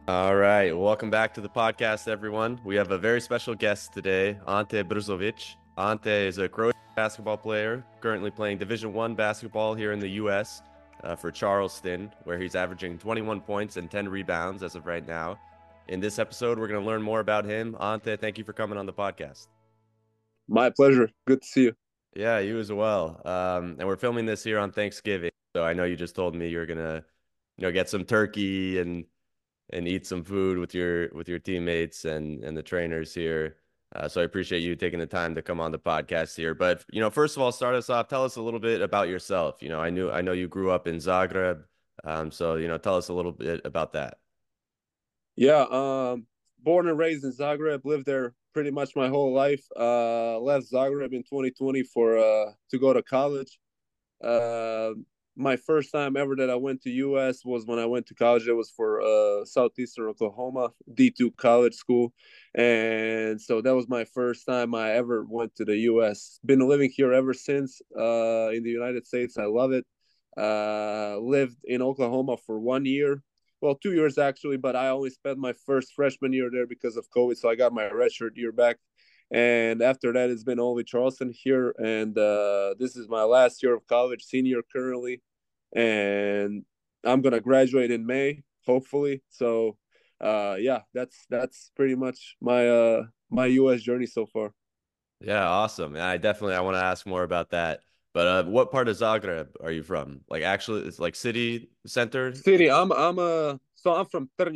All right, welcome back to the podcast, everyone. We have a very special guest today, Ante Brzovic. Ante is a Croatian basketball player currently playing Division One basketball here in the U.S. For Charleston, where he's averaging 21 points and 10 rebounds as of right now. In this episode, we're going to learn more about him. Ante, thank you for coming on the podcast. My pleasure. Good to see you. Yeah, you as well. And we're filming this here on Thanksgiving, so I know you just told me you're gonna, get some turkey and eat some food with your teammates and the trainers here. So I appreciate you taking the time to come on the podcast here. But first of all, start us off. Tell us a little bit about yourself. I know you grew up in Zagreb. So tell us a little bit about that. Yeah, born and raised in Zagreb, lived there pretty much my whole life. Left Zagreb in 2020 for to go to college. Uh, my first time ever that I went to US was when I went to college. It was for Southeastern Oklahoma D2 college school, and so that was my first time I ever went to the US. Been living here ever since. In the United States, I love it. Lived in Oklahoma for 1 year, well, 2 years actually, but I only spent my first freshman year there because of COVID, so I got my redshirt year back. And after that, it's been only Charleston here, and this is my last year of college, senior currently, and I'm gonna graduate in May, hopefully. So, yeah, that's pretty much my U.S. journey so far. Yeah, awesome. And I want to ask more about that. But what part of Zagreb are you from? Like actually, it's like city center. City, I'm from Trnje.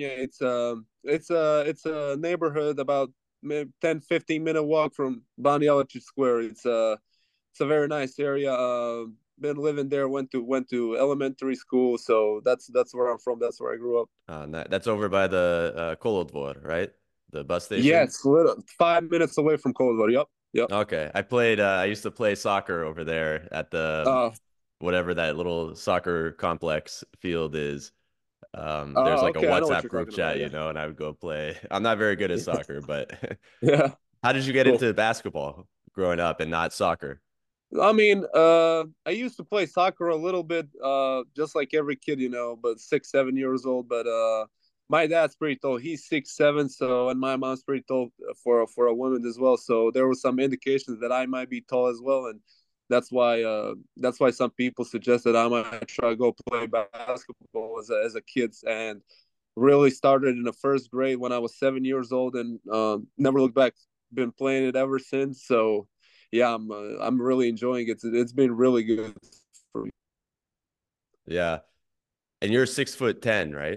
It's a neighborhood about maybe 10 15 minute walk from Banja Luka Square. It's a very nice area. Been living there. Went to elementary school, so that's where I'm from. That's where I grew up. That's over by the Kolodvor, right? The bus station. Yes, 5 minutes away from Coldwater. Yep, yep. Okay. I used to play soccer over there at the Uh, whatever that little soccer complex field is. There's like a okay. I know what WhatsApp you're group talking about. chat, Yeah, and I would go play. I'm not very good at soccer, but yeah. how did you get Cool. into basketball growing up and not soccer? I mean, I used to play soccer a little bit, just like every kid, but 6, 7 years old. But my dad's pretty tall. He's 6'7", so and my mom's pretty tall for a woman as well. So there were some indications that I might be tall as well, and that's why some people suggested I might try to go play basketball as a kid, and really started in the first grade when I was 7 years old, and never looked back. Been playing it ever since. So yeah, I'm really enjoying it. It's been really good for me. Yeah. And you're 6'10", right?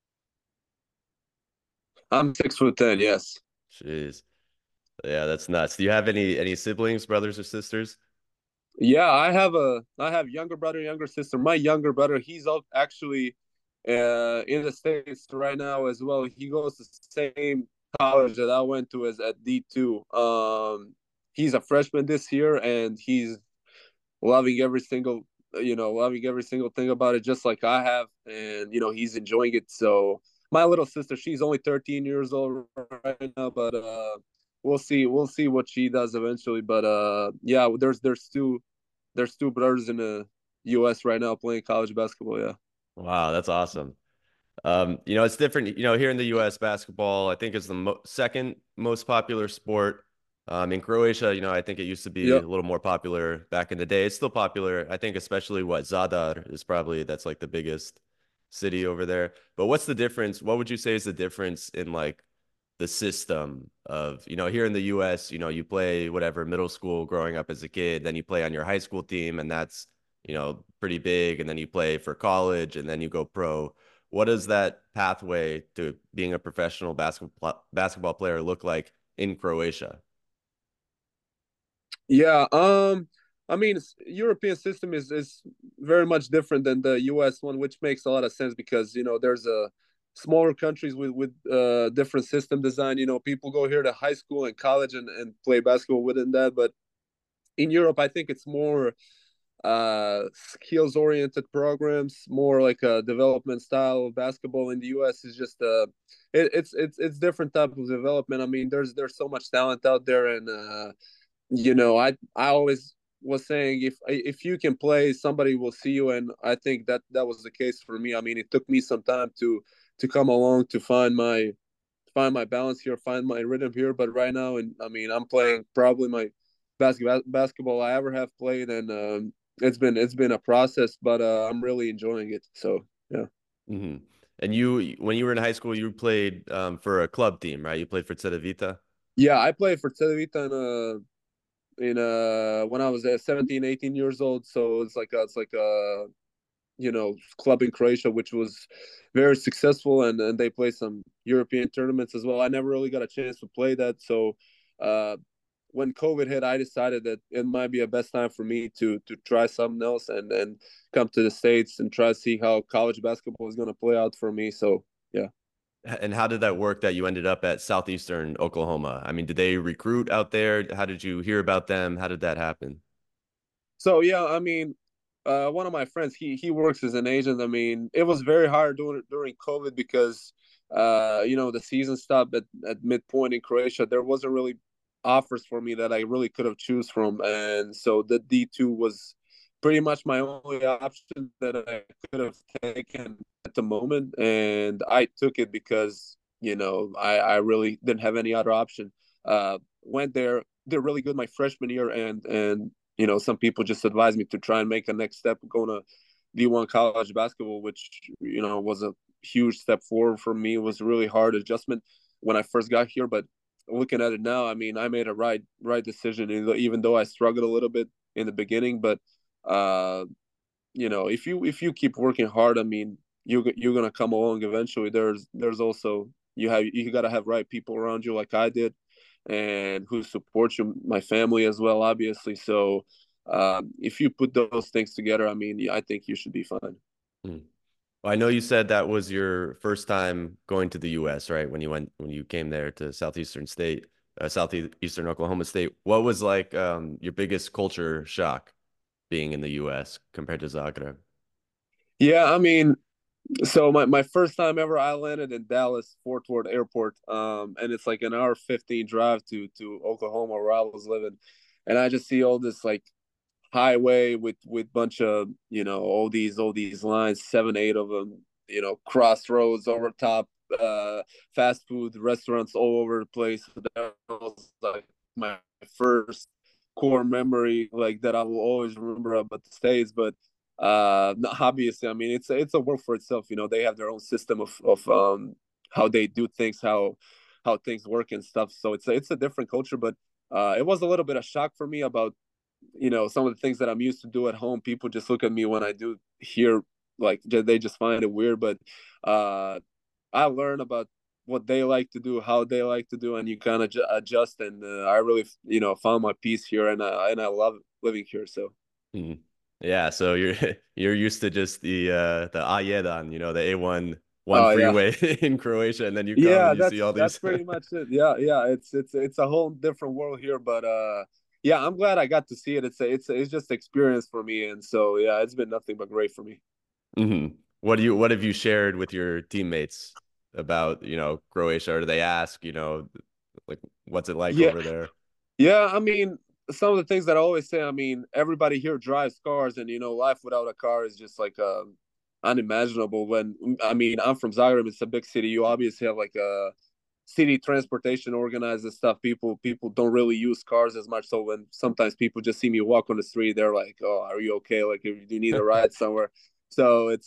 I'm 6'10". Yes. Jeez. Yeah, that's nuts. Do you have any siblings, brothers or sisters? Yeah, I have younger brother, younger sister. My younger brother, he's actually in the States right now as well. He goes to the same college that I went to as at D2. He's a freshman this year, and he's loving every single loving every single thing about it, just like I have, and he's enjoying it. So my little sister, she's only 13 years old right now, but we'll see what she does eventually. But yeah, there's two brothers in the US right now playing college basketball. Yeah. Wow, that's awesome. It's different. Here in the U.S., basketball, I think, is the mo second most popular sport. In Croatia, I think it used to be Yep. a little more popular back in the day. It's still popular. I think especially what Zadar is probably that's like the biggest city over there. But what's the difference? What would you say is the difference in like the system of, here in the US, you play whatever middle school growing up as a kid, then you play on your high school team, and that's, pretty big, and then you play for college, and then you go pro. What does that pathway to being a professional basketball player look like in Croatia? Yeah. I mean, European system is very much different than the US one, which makes a lot of sense because there's a smaller countries with different system design. People go here to high school and college and play basketball within that, but in Europe, I think it's more skills oriented programs, more like a development style of basketball. In the US is just it's different type of development. I mean, there's so much talent out there, and I always was saying if you can play, somebody will see you, and I think that was the case for me. I mean, it took me some time to to come along to find my balance here, find my rhythm here. But right now, and I mean, I'm playing probably my basketball I ever have played, and it's been a process, but I'm really enjoying it. So yeah. Hmm. And you, when you were in high school, you played for a club team, right? You played for Cedevita. Yeah, I played for Televita in when I was 17, 18 years old. So it's like a club in Croatia, which was very successful, and they play some European tournaments as well. I never really got a chance to play that, so uh, when COVID hit, I decided that it might be a best time for me to try something else and come to the States and try to see how college basketball is going to play out for me. So yeah. And how did that work that you ended up at Southeastern Oklahoma? I mean, did they recruit out there? How did you hear about them? How did that happen? So yeah, I mean, one of my friends, he works as an agent. I mean, it was very hard during COVID because the season stopped at midpoint in Croatia. There wasn't really offers for me that I really could have choose from, and so the D2 was pretty much my only option that I could have taken at the moment, and I took it because I really didn't have any other option. Went there, did really good my freshman year, and some people just advised me to try and make a next step going to D1 college basketball, which was a huge step forward for me. It was a really hard adjustment when I first got here, but looking at it now, I mean, I made a right decision, even though I struggled a little bit in the beginning. But uh, if you keep working hard, I mean, you're gonna come along eventually. There's also you got to have right people around you, like I did, and who support you, my family as well, obviously. So if you put those things together, I mean, I think you should be fine. Hmm. Well, I know you said that was your first time going to the U.S., right? When you came there to Southeastern Oklahoma State. What was like your biggest culture shock being in the U.S. compared to Zagreb? Yeah, I mean, so my first time ever, I landed in Dallas Fort Worth Airport, and it's like an hour 15 drive to Oklahoma where I was living, and I just see all this like highway with bunch of all these lines, 7 8 of them, crossroads over top, fast food restaurants all over the place. That was like my first core memory, like that I will always remember about the States. But obviously, I mean, it's a work for itself. They have their own system of how they do things, how things work and stuff. So it's a different culture. But it was a little bit of shock for me about some of the things that I'm used to do at home. People just look at me when I do here, like they just find it weird. But uh, I learn about what they like to do, how they like to do, and you kind of adjust. And I really, found my peace here, and I love living here. So Hmm. Yeah, so you're you're used to just the A1, the A1 oh yeah. freeway in Croatia, and then you come and Yeah, you see all that's these. pretty much it. Yeah, yeah, it's a whole different world here, but yeah, I'm glad I got to see it. It's just experience for me, and so yeah, it's been nothing but great for me. Hmm. What have you shared with your teammates about, Croatia? Or do they ask, like what's it like Yeah, over there? yeah, I mean, some of the things that I always say, I mean, everybody here drives cars, and life without a car is just like unimaginable. I mean, I'm from Zagreb, it's a big city. You obviously have like a city transportation organized and stuff. People don't really use cars as much. So when sometimes people just see me walk on the street, they're like, "Oh, are you okay? Like, if you need a ride somewhere." So it's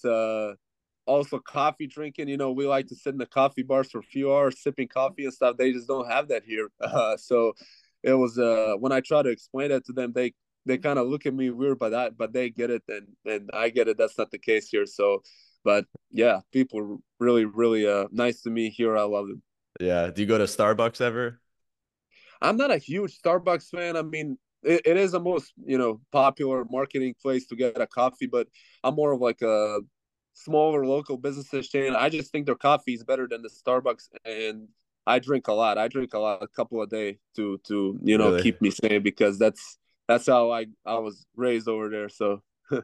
also coffee drinking. We like to sit in the coffee bars for a few hours sipping coffee and stuff. They just don't have that here. So it was when I try to explain that to them, they kind of look at me weird, but they get it, and I get it. That's not the case here. So, but yeah, people really really nice to me here. I love them. Yeah. Do you go to Starbucks ever? I'm not a huge Starbucks fan. I mean, it is the most popular marketing place to get a coffee, but I'm more of like a smaller local businesses chain. I just think their coffee is better than the Starbucks, and I drink a lot. I drink a lot, a couple a day to Really? keep me sane because that's how I was raised over there. So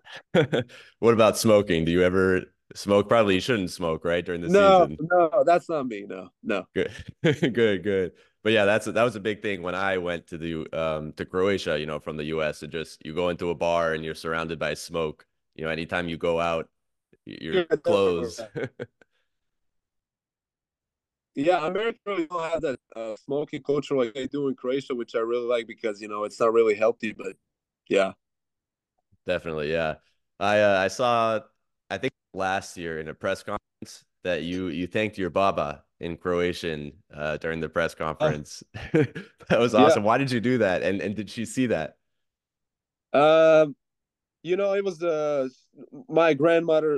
What about smoking? Do you ever smoke? Probably you shouldn't smoke, right, during the no, season. no, that's not me. No, no. Good. Good, good. But yeah, that was a big thing when I went to Croatia, from the US, and just you go into a bar and you're surrounded by smoke. Anytime you go out, your You're clothes. everywhere. Yeah, America really don't have that smoking culture like they do in Croatia, which I really like because it's not really healthy. But yeah, Definitely, yeah. I saw, I think last year in a press conference that you thanked your baba in Croatian during the press uh, conference. That was yeah. awesome. Why did you do that? And did she see that? Um, it was my grandmother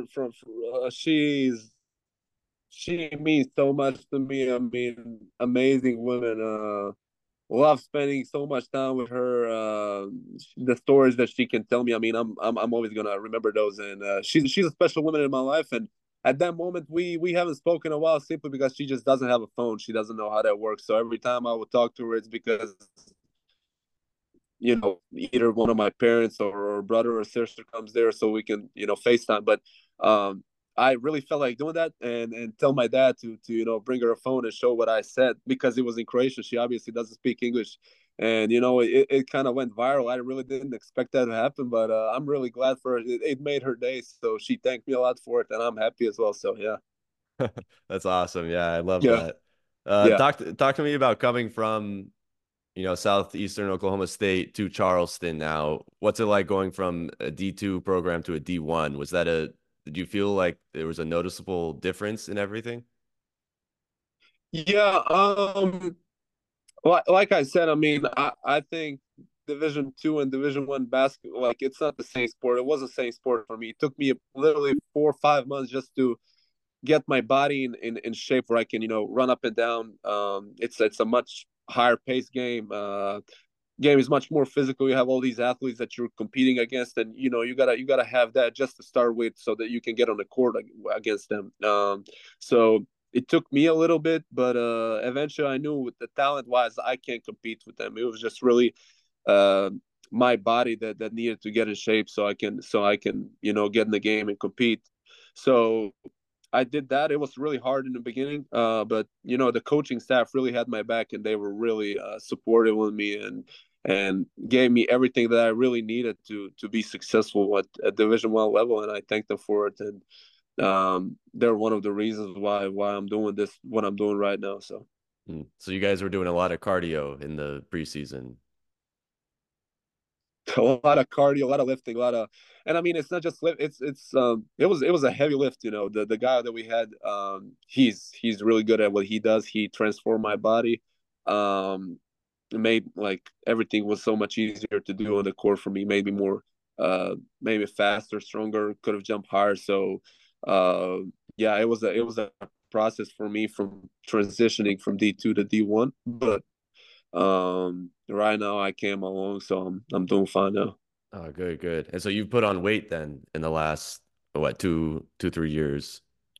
she means so much to me. I mean, amazing woman. Love spending so much time with her. The stories that she can tell me. I mean, I'm always gonna remember those. And she's a special woman in my life. And at that moment, we haven't spoken a while simply because she just doesn't have a phone. She doesn't know how that works. So every time I would talk to her, it's because either one of my parents or brother or sister comes there so we can FaceTime. But um I really felt like doing that and tell my dad to bring her a phone and show what I said because it was in Croatian. She obviously doesn't speak English. And it kind of went viral. I really didn't expect that to happen, but I'm really glad for it. It made her day, so she thanked me a lot for it, and I'm happy as well. So yeah. That's awesome. Yeah, I love Yeah. that. Yeah. Talk to me about coming from, southeastern Oklahoma State to Charleston now. What's it like going from a D2 program to a D1? Did you feel like there was a noticeable difference in everything? Yeah. Like I said, I mean, I think Division 2 and Division 1 basketball, like it's not the same sport. It was the same sport for me. It took me literally 4 or 5 months just to get my body in shape where I can, run up and down. It's a much higher pace game. Game is much more physical. You have all these athletes that you're competing against, and you gotta have that just to start with, so that you can get on the court against them. So it took me a little bit, but eventually I knew with the talent wise I can't compete with them. It was just really uh, my body that needed to get in shape so I can get in the game and compete. So I did that. It was really hard in the beginning, but the coaching staff really had my back, and they were really supportive with me and gave me everything that I really needed to be successful at Division 1 level, and I thank them for it. And they're one of the reasons why I'm doing this, what I'm doing right now. So So you guys were doing a lot of cardio in the preseason. a lot of cardio, a lot of lifting, a lot of, and I mean, it's not just lift. It was a heavy lift. The guy that we had, he's really good at what he does. He transformed my body. It made like everything was so much easier to do on the court for me. Made me more, maybe faster, stronger. Could have jumped higher. So, uh, yeah, it was a process for me from transitioning from D2 to D1, but right now I came along, so I'm doing fine now. Oh, good, good. And so you've put on weight then in the last, what, 3 years?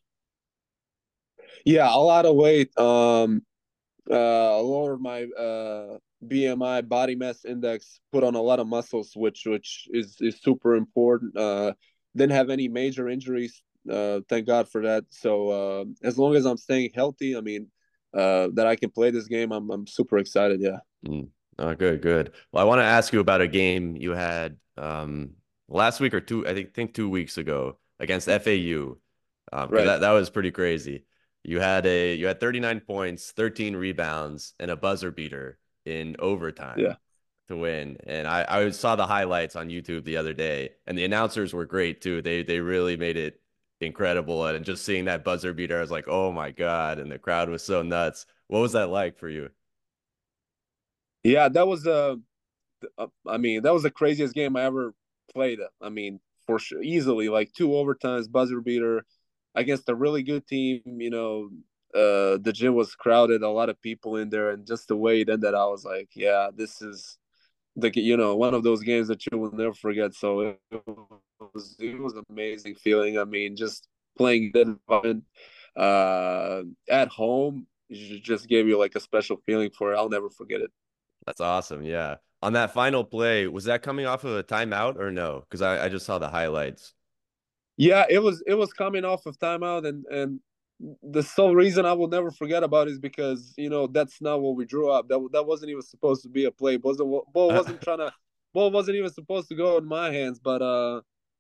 Yeah, a lot of weight. Lowered my BMI, body mass index, put on a lot of muscles, which is super important. Didn't have any major injuries. Thank God for that. So as long as I'm staying healthy, I mean, that I can play this game, I'm super excited. Yeah. Mm. Oh, good, good. Well, I want to ask you about a game you had last week or I think 2 weeks ago against FAU. Because Right. that was pretty crazy. You had 39 points, 13 rebounds, and a buzzer beater in overtime Yeah. to win. And I saw the highlights on YouTube the other day, and the announcers were great too. They really made it incredible. And just seeing that buzzer beater, I was like, oh my God. And the crowd was so nuts. What was that like for you? Yeah. That was I mean, that was the craziest game I ever played. I mean, for sure, easily like two overtimes, buzzer beater against a really good team. The gym was crowded, a lot of people in there, and just the way it ended, I was like, yeah, this is one of those games that you will never forget. So it was an amazing feeling. I mean, just playing that environment at home just gave you like a special feeling for it. I'll never forget it. That's awesome. Yeah. On that final play, was that coming off of a timeout or no? Because I just saw the highlights. Yeah, it was coming off of timeout, and the sole reason I will never forget about is because that's not what we drew up. That wasn't even supposed to be a play. Ball wasn't even supposed to go in my hands. But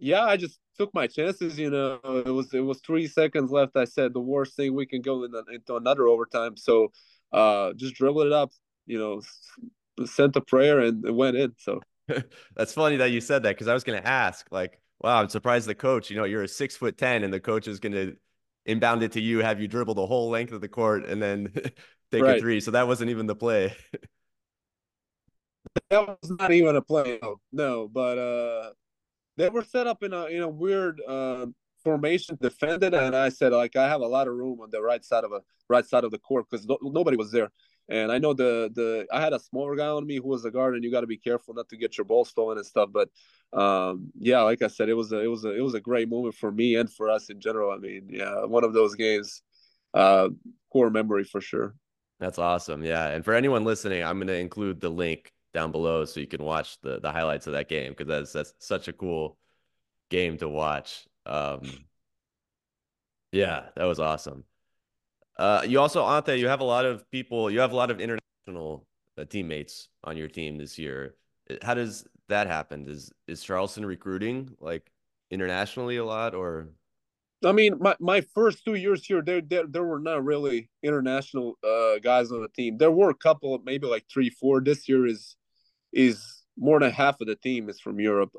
yeah, I just took my chances. It was 3 seconds left. I said the worst thing we can go into another overtime. So, just dribbled it up. You know, sent a prayer and it went in. So That's funny that you said that because I was going to ask, like, wow, I'm surprised the coach, you're a 6'10" and the coach is going to inbound it to you, have you dribble the whole length of the court and then take a right, three. So that wasn't even the play. that was not even a play. No, no, but they were set up in a weird formation, defended, and I said like I have a lot of room on the right side of the court because nobody was there. And I know the I had a smaller guy on me who was a guard, and you got to be careful not to get your ball stolen and stuff. But yeah, like I said, it was a great moment for me and for us in general. I mean, yeah, one of those games, uh, core memory for sure. That's awesome. Yeah. And for anyone listening, I'm going to include the link down below so you can watch the highlights of that game because that's such a cool game to watch. Yeah, that was awesome. You also, Ante, you have a lot of people, you have a lot of international teammates on your team this year. How does that happen? Is Charleston recruiting like internationally a lot or? I mean, my first 2 years here, there were not really international guys on the team. There were a couple, maybe like three, four. This year is more than half of the team is from Europe.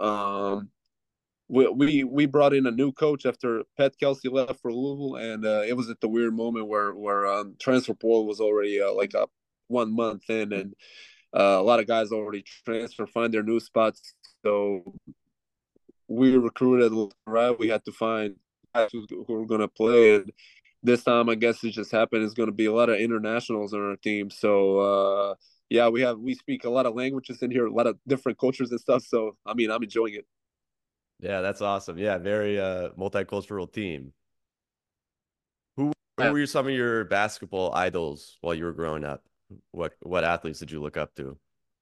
We brought in a new coach after Pat Kelsey left for Louisville, and it was at the weird moment where transfer portal was already like a 1 month in, and a lot of guys already transfer, find their new spots. So we recruited right. We had to find guys who were going to play, and this time I guess it just happened. It's going to be a lot of internationals on our team. So yeah, we speak a lot of languages in here, a lot of different cultures and stuff. So I mean, I'm enjoying it. Yeah, that's awesome. Yeah, very multicultural team. Who Yeah, were some of your basketball idols while you were growing up? What athletes did you look up to?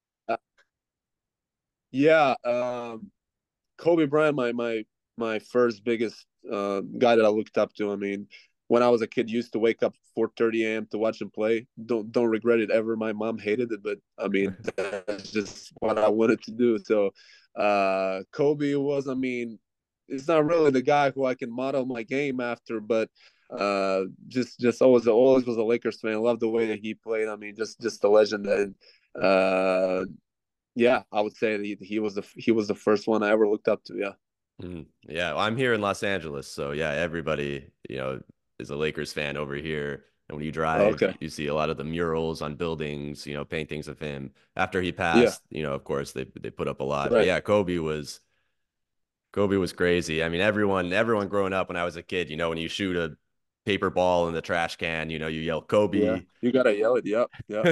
yeah. Kobe Bryant, my first biggest guy that I looked up to. I mean, when I was a kid, used to wake up 4:30 a.m. to watch him play. Don't regret it ever. My mom hated it, but I mean that's just what I wanted to do. So Kobe was, I mean, it's not really the guy who I can model my game after, but just always was a Lakers fan. I love the way that he played. I mean, just a legend. And yeah, I would say that he was the first one I ever looked up to. Yeah. Yeah, well, I'm here in Los Angeles, so yeah, everybody, is a Lakers fan over here. And when you drive, Okay. you see a lot of the murals on buildings, paintings of him. After he Yeah. passed, of course they put up a lot. But Right. yeah, Kobe was crazy. I mean, everyone growing up when I was a kid, when you shoot a paper ball in the trash can, you yell Yeah. Kobe. You gotta yell it. Yep. Yep.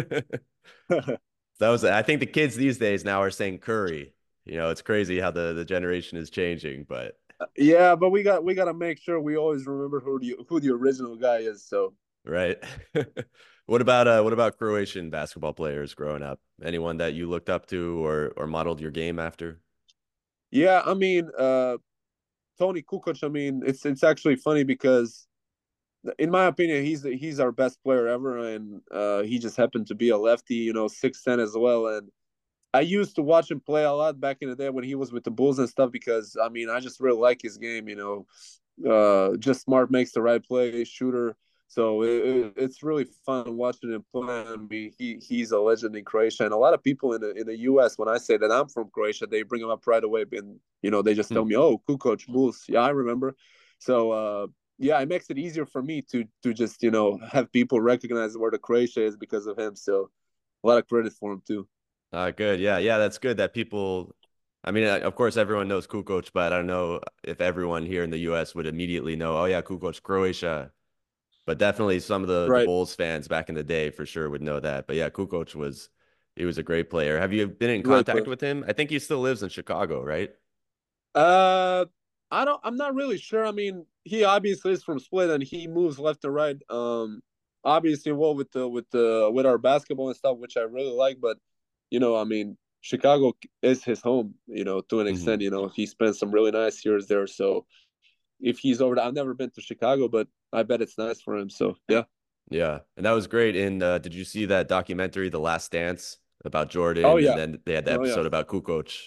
I think the kids these days now are saying Curry. It's crazy how the generation is changing, but Yeah, but we gotta make sure we always remember who the original guy is. So right. What about Croatian basketball players growing up? Anyone that you looked up to or modeled your game after? yeah, I mean, Tony Kukoc. I mean, it's actually funny because in my opinion, he's our best player ever, and he just happened to be a lefty. 6'10" as well, and I used to watch him play a lot back in the day when he was with the Bulls and stuff because I mean I just really like his game. Just smart, makes the right play, shooter. So it's really fun watching him play. I mean he's a legend in Croatia, and a lot of people in the U.S. when I say that I'm from Croatia, they bring him up right away, and they just tell Hmm. me, "Oh, Kukoc, Bulls." Yeah, I remember. So yeah, it makes it easier for me to just have people recognize where the Croatia is because of him. So a lot of credit for him too. Good. Yeah, yeah, that's good that people. I mean, of course, everyone knows Kukoc, but I don't know if everyone here in the U.S. would immediately know. Oh yeah, Kukoc, Croatia. But definitely some of the Right. Bulls fans back in the day for sure would know that. But yeah, Kukoc he was a great player. Have you been in Great contact player. with him? I think he still lives in Chicago, right? Uh, I'm not really sure. I mean, he obviously is from Split, and he moves left to right. Obviously, well, with our basketball and stuff, which I really like. But I mean, Chicago is his home. To an Hmm. extent. He spent some really nice years there. So if he's over, I've never been to Chicago, but I bet it's nice for him. So yeah. Yeah, and that was great. And did you see that documentary, The Last Dance, about Oh Jordan? And yeah. then they had the Oh yeah. episode about Kukoc.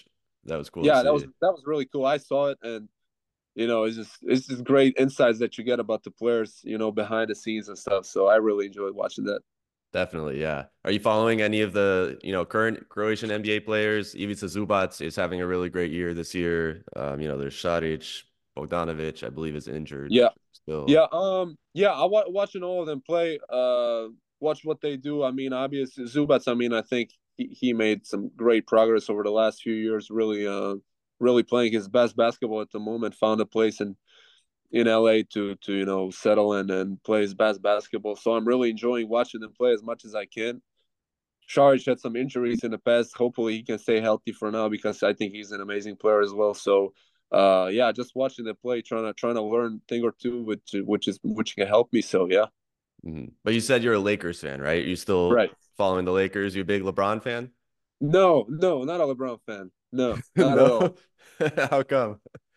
That was cool to Yeah, see. that was really cool. I saw it, and it's just great insights that you get about the players, behind the scenes and stuff. So I really enjoyed watching that. Definitely, yeah. Are you following any of the, current Croatian NBA players? Ivica Zubac is having a really great year this year. There's Šarić, Bogdanovic, I believe is injured Yeah, still. yeah. Watching all of them play. Watch what they do. I mean, obviously Zubats. I mean, I think he made some great progress over the last few years. Really, really playing his best basketball at the moment. Found a place in LA to settle in and play his best basketball. So I'm really enjoying watching them play as much as I can. Šarić had some injuries in the past. Hopefully he can stay healthy for now because I think he's an amazing player as well. So yeah, just watching them play, trying to learn a thing or two, which can help me. So yeah. But you said you're a Lakers fan, right? You still Right. following the Lakers? You a big LeBron fan? No, no, not a LeBron fan. No, not at all. No? How come?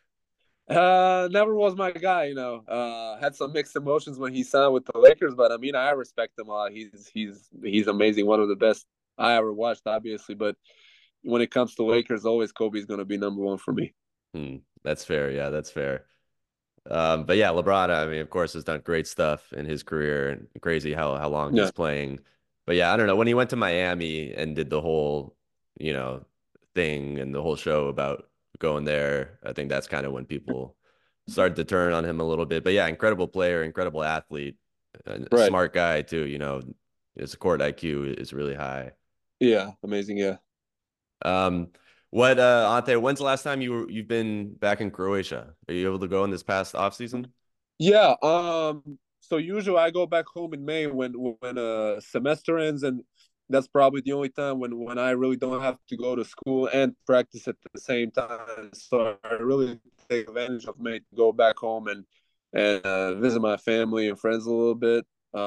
Never was my guy, had some mixed emotions when he signed with the Lakers, but I mean I respect him a lot. He's amazing, one of the best I ever watched, obviously. But when it comes to Lakers, always Kobe's gonna be number one for me. That's fair. Yeah, that's fair. But yeah, LeBron, I mean, of course, has done great stuff in his career and crazy how long Yeah. he's playing. But yeah, I don't know. When he went to Miami and did the whole, you know, thing and the whole show about going there, I think that's kind of when people started to turn on him a little bit. But yeah, incredible player, incredible athlete, and a Right. smart guy too, his court IQ is really high. Yeah. Amazing. Yeah. Um, what Ante, when's the last time you've been back in Croatia? Are you able to go in this past off season? Yeah. So usually I go back home in May when semester ends, and that's probably the only time when I really don't have to go to school and practice at the same time. So I really take advantage of May to go back home and visit my family and friends a little bit.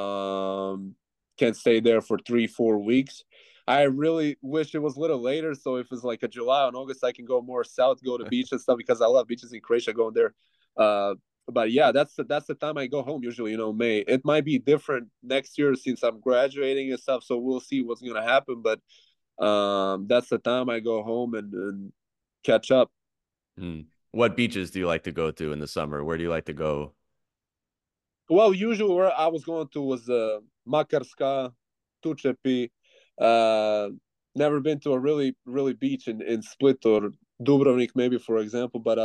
Can stay there for 3 4 weeks. I really wish it was a little later. So if it's like a July and August, I can go more south, go to beach and stuff because I love beaches in Croatia. Going there. Uh, but yeah, that's the time I go home usually. May. It might be different next year since I'm graduating and stuff. So we'll see what's gonna happen. But that's the time I go home and catch up. Hmm. What beaches do you like to go to in the summer? Where do you like to go? Well, usually where I was going to was Makarska, Tučepi. Uh, Never been to a really beach in Split or Dubrovnik, maybe for example. But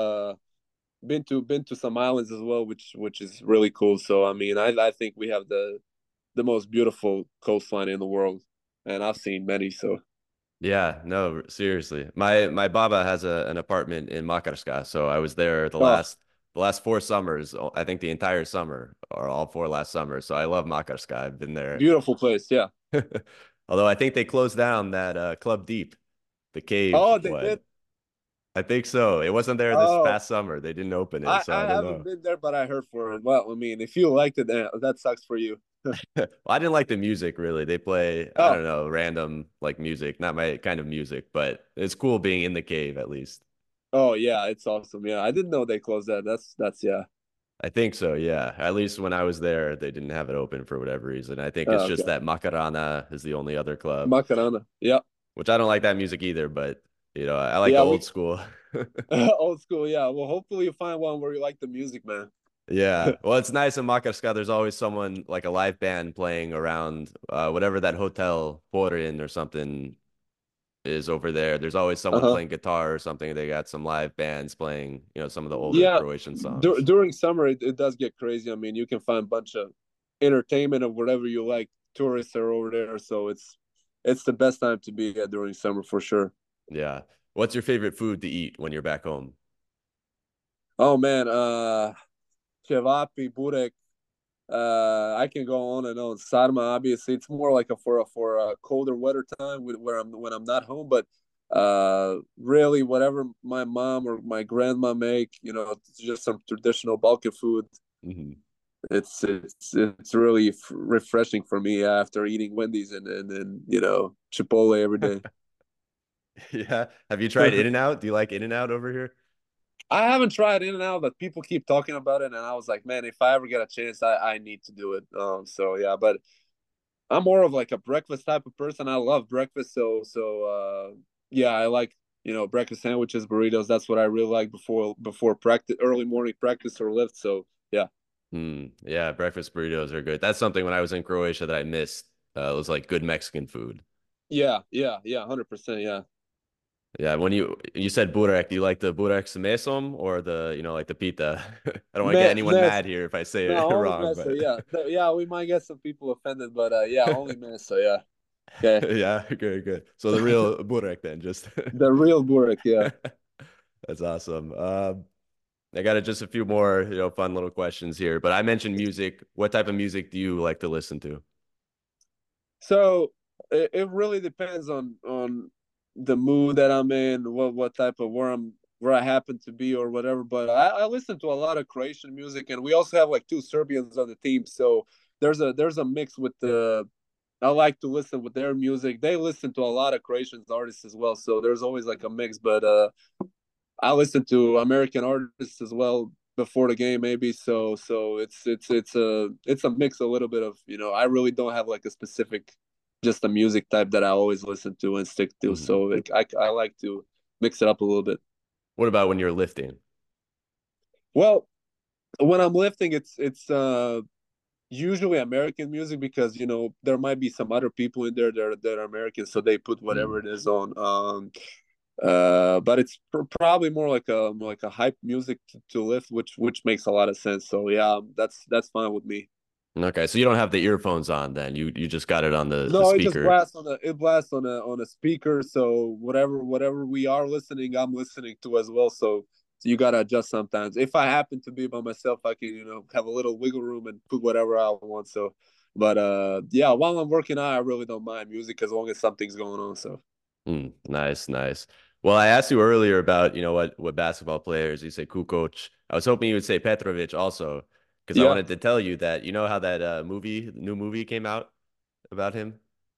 been to some islands as well, which is really cool. So I mean, I think we have the most beautiful coastline in the world, and I've seen many. So Yeah, no, seriously. My baba has an apartment in Makarska, so I was there oh, the last 4 summers. I think the entire summer or all four last summers. So I love Makarska. I've been there. beautiful place, yeah. Although I think they closed down that Club Deep, the cave. Oh, they What? did. I think so. It wasn't there this Oh, past summer. They didn't open it, so I I don't haven't know. been there, but I heard for it. Well, I mean, if you liked it, that sucks for you. Well, I didn't like the music really. They play, I Oh, don't know, random like music, not my kind of music, but it's cool being in the cave at least. oh yeah, it's awesome. Yeah, I didn't know they closed that. That's yeah. I think so, yeah. At least when I was there, they didn't have it open for whatever reason. I think it's Oh, just okay. that Macarana is the only other club, Macarena. Yeah, which I don't like that music either, but I like the yeah. old We school. old school. Yeah. Well, hopefully you find one where you like the music, man. Yeah. Well, it's nice in Makarska. There's always someone like a live band playing around whatever that hotel, Porin or something is over there. There's always someone Uh-huh. playing guitar or something. They got some live bands playing, some of the older Yeah, Croatian songs. during summer it does get crazy. I mean, you can find a bunch of entertainment of whatever you like. Tourists are over there, so it's the best time to be at during summer for sure. Yeah. What's your favorite food to eat when you're back home? Oh man, cevapi, burek. I can go on and on. Sarma, obviously, it's more like a colder weather time where when I'm not home. But really, whatever my mom or my grandma make, it's just some traditional Balkan food. Mhm. It's really refreshing for me after eating Wendy's and Chipotle every day. Yeah. Have you tried In-N-Out? Do you like In-N-Out over here? I haven't tried In and Out, but people keep talking about it, and I was like, man, if I ever get a chance, I need to do it. So yeah, but I'm more of like a breakfast type of person. I love breakfast, so yeah, I like breakfast sandwiches, burritos. That's what I really like before practice, early morning practice or lift. So yeah, Yeah, breakfast burritos are good. That's something when I was in Croatia that I missed. It was like good Mexican food. yeah, 100%, yeah. Yeah, when you said burek, do you like the burek с mesom or the like the pita? I don't want to get anyone Mess, mad here if I say no, it only wrong, meso. but Yeah, yeah. We might get some people offended, but yeah, only meso. Yeah, okay. yeah, good, good. So the real burek then, just The real burek. Yeah. that's awesome. I got just a few more, fun little questions here. But I mentioned music. What type of music do you like to listen to? So it really depends on the mood that I'm in, what type of where I happen to be or whatever. But I listen to a lot of Croatian music, and we also have like two Serbians on the team. So there's a mix with the. I like to listen with their music. They listen to a lot of Croatian artists as well. So there's always like a mix. But I listen to American artists as well before the game, maybe. So it's a mix, a little bit of. I really don't have like a specific, just a music type that I always listen to and stick to. Mhm. So I like to mix it up a little bit. What about when you're lifting? Well, when I'm lifting, it's usually American music because there might be some other people in there that are American, so they put whatever Mm. it is on. But it's probably more like a hype music to lift, which makes a lot of sense. So yeah, that's fine with me. Okay, so you don't have the earphones on then. You just got it on the No, it just speaker. blasts on a speaker. So whatever we are listening, I'm listening to as well. So you gotta adjust sometimes. If I happen to be by myself, I can have a little wiggle room and put whatever I want. So, but yeah, while I'm working out, I really don't mind music as long as something's going on. So. Nice, nice. Well, I asked you earlier about, what basketball players. You say Kukoc. I was hoping you would say Petrovic also, because I Yeah. wanted to tell you that how that new movie came out about him.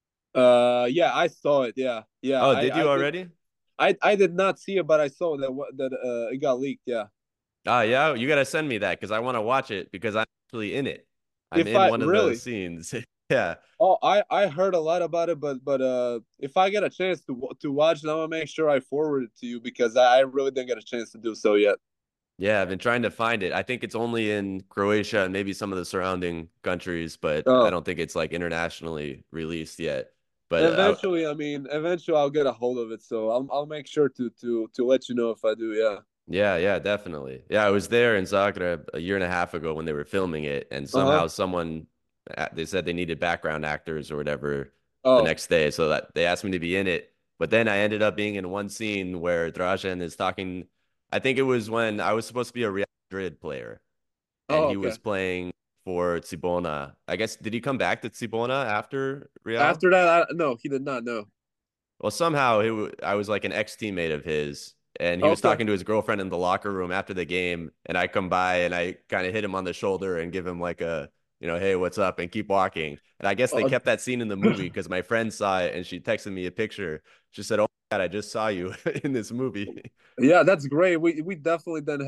Yeah, I saw it. Yeah, yeah, Oh, did I you I did. already? I did not see it, but I saw that it got leaked. Yeah. Ah, yeah, you gotta send me that because I want to watch it because I'm actually in it. I'm If in I one of those really, scenes. Yeah. oh, I heard a lot about it, but if I get a chance to watch it, I'm gonna make sure I forward it to you because I really didn't get a chance to do so yet. Yeah, I've been trying to find it. I think it's only in Croatia and maybe some of the surrounding countries, but I Oh, don't think it's like internationally released yet. But eventually I'll get a hold of it, so I'll make sure to let you know if I do. Yeah. yeah, yeah, definitely. Yeah, I was there in Zagreb a year and a half ago when they were filming it, and Uh huh. somehow someone they said they needed background actors or whatever the Oh. next day, so that they asked me to be in it. But then I ended up being in one scene where Dražen is talking. I think it was when I was supposed to be a Real Madrid player, and Oh. he Okay. was playing for Cibona. I guess did he come back to Cibona after Real? After that, no, he did not know. Well, somehow I was like an ex-teammate of his, and he was Okay. talking to his girlfriend in the locker room after the game, and I come by and I kind of hit him on the shoulder and give him like a, hey, what's up, and keep walking. And I guess they Uh, kept that scene in the movie because my friend saw it and she texted me a picture. She said, "Oh my God, I just saw you in this movie." Yeah, that's great. We definitely then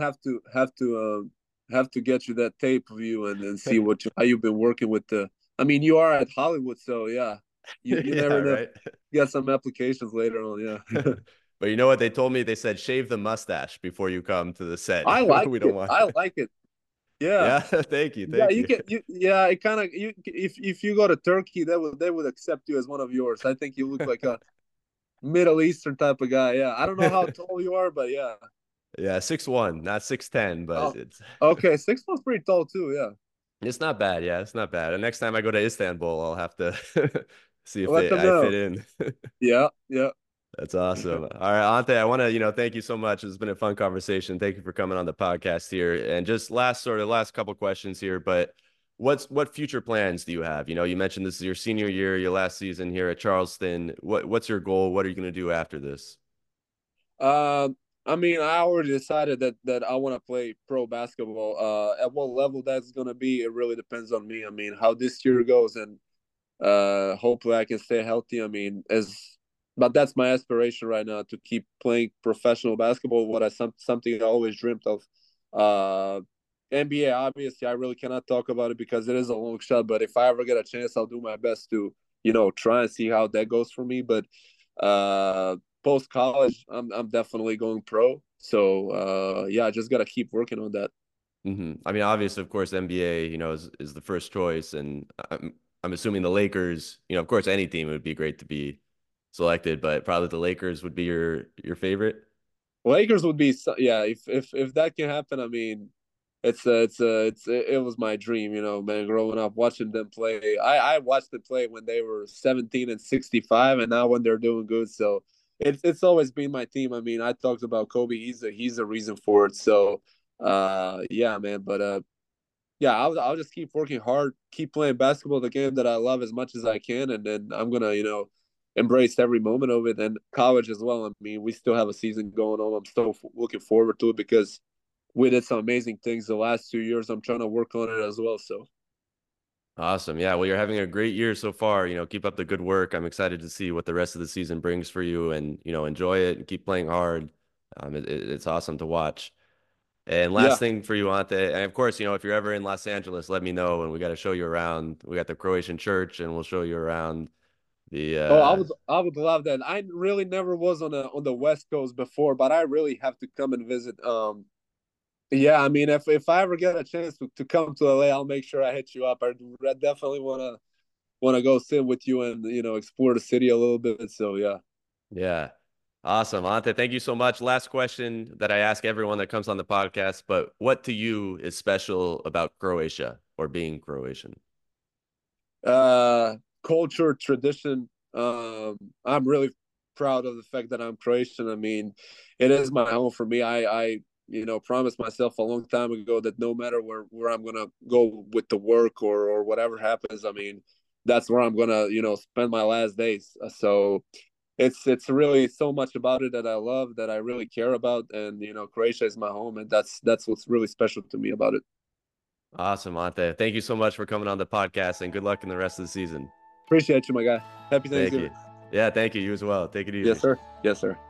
have to get you that tape of you and see how you've been working with the. I mean, you are at Hollywood, so yeah, you Yeah, never know. right. Get some applications later on. Yeah, But you know what they told me? They said shave the mustache before you come to the set. I like We don't it. want. I like it. Yeah, Yeah, thank you, yeah. thank You you. can. Yeah. It kind of you if you go to Turkey, they would accept you as one of yours. I think you look like a Middle Eastern type of guy. Yeah. I don't know how tall you are, but yeah. Yeah, 6'1", not 6'10", but Oh, okay. 6 months pretty tall too. Yeah. it's not bad. Yeah, it's not bad. And next time I go to Istanbul, I'll have to see if Let they them I fit know. in. Yeah. Yeah. That's awesome. All right, Ante, I want to, thank you so much. It's been a fun conversation. Thank you for coming on the podcast here. And just last couple questions here, but what future plans do you have? You mentioned this is your senior year, your last season here at Charleston. What's your goal? What are you going to do after this? Um, I mean, I already decided that I want to play pro basketball. At what level that's gonna be, it really depends on me. I mean, how this year goes, and hopefully I can stay healthy. I mean, but that's my aspiration right now to keep playing professional basketball. Something I always dreamt of. Uh, NBA, obviously, I really cannot talk about it because it is a long shot. But if I ever get a chance, I'll do my best to try and see how that goes for me. But post college, I'm definitely going pro. So yeah, I just gotta keep working on that. I mean, obviously, of course, NBA, is the first choice, and I'm assuming the Lakers, of course, any team would be great to be selected, but probably the Lakers would be your favorite. Lakers would be yeah, if that can happen, I mean, it was my dream, man, growing up watching them play. I watched them play when they were 17 and 65, and now when they're doing good. So it's always been my team. I mean, I talked about Kobe. He's a reason for it. So yeah, man. But yeah, I'll just keep working hard, keep playing basketball, the game that I love as much as I can, and then I'm gonna embrace every moment of it. And college as well. I mean, we still have a season going on. I'm still looking forward to it because we did some amazing things the last 2 years. I'm trying to work on it as well. So Awesome. Yeah. Well, you're having a great year so far. Keep up the good work. I'm excited to see what the rest of the season brings for you and, enjoy it and keep playing hard. It's awesome to watch. And last yeah. thing for you, Ante, and of course, if you're ever in Los Angeles, let me know and we got to show you around. We got the Croatian church and we'll show you around the Oh, I would love that. I really never was on the West Coast before, but I really have to come and visit. Yeah, I mean, if I ever get a chance to come to LA, I'll make sure I hit you up. I definitely wanna go sit with you and explore the city a little bit. So yeah. Yeah. Awesome. Ante, thank you so much. Last question that I ask everyone that comes on the podcast, but what to you is special about Croatia or being Croatian? Culture, tradition. I'm really proud of the fact that I'm Croatian. I mean, it is my home for me. I promised myself a long time ago that no matter where I'm gonna go with the work or whatever happens, I mean, that's where I'm gonna spend my last days. So it's really so much about it that I love, that I really care about, and Croatia is my home, and that's what's really special to me about it. Awesome, Ante. Thank you so much for coming on the podcast and good luck in the rest of the season. Appreciate you, my guy. Happy Thank Thanksgiving. you. Yeah, thank you. You as well. Take it Yes, easy. sir. Yes, sir.